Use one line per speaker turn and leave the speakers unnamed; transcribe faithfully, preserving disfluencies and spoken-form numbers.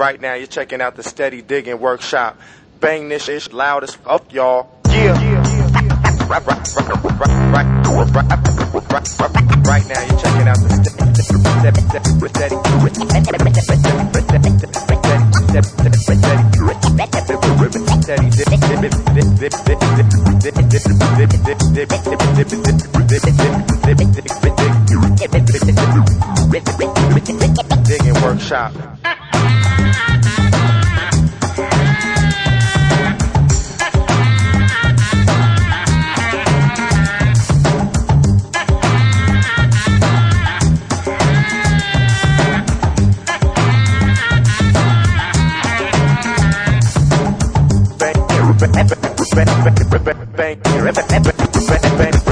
Right now you're checking out the Steady Digging Workshop. Bang this ish loud as fuck, y'all. Yeah. Right, right, right, right, right now you're checking out the Steady Digging Workshop. Bang, bang, bang, bang, bang, bang, bang, bang, bang, bang, bang,